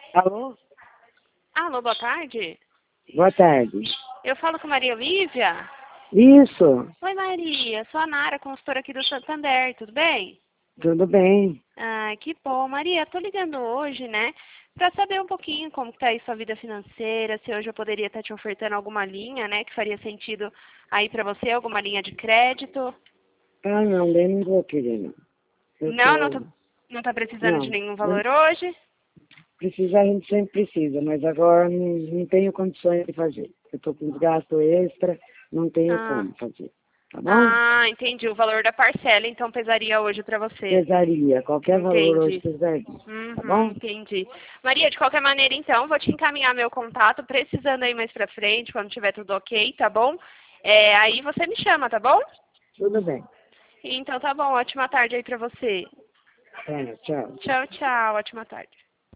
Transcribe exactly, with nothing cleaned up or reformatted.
Alô? Alô, boa tarde. Boa tarde. Eu falo com Maria Olívia? Isso, Oi, Maria. Sou a Nara, consultora aqui do Santander. Tudo bem? tudo bem. Ah, que bom. Maria, tô ligando hoje, né, para saber um pouquinho como que tá aí sua vida financeira, se hoje eu poderia estar te ofertando alguma linha, né, que faria sentido aí para você, alguma linha de crédito. Ah, não, daí não vou querer, não. Eu Não, não tô, tô... não tá precisando de Não, nenhum não valor hoje? precisar a gente sempre precisa, mas agora não, não tenho condições de fazer. Eu tô com gasto extra, não tenho Ah, como fazer. Tá bom? ah, entendi. O valor da parcela, então, pesaria hoje para você. Pesaria, qualquer valor hoje Entendi. pesaria. Tá Uhum, bom? entendi. Maria, de qualquer maneira, então, vou te encaminhar meu contato, precisando aí mais pra frente, quando tiver tudo ok, tá bom? É, aí você me chama, tá bom? Tudo bem. Então tá bom, ótima tarde aí pra você. É, tchau. Tchau, tchau, ótima tarde.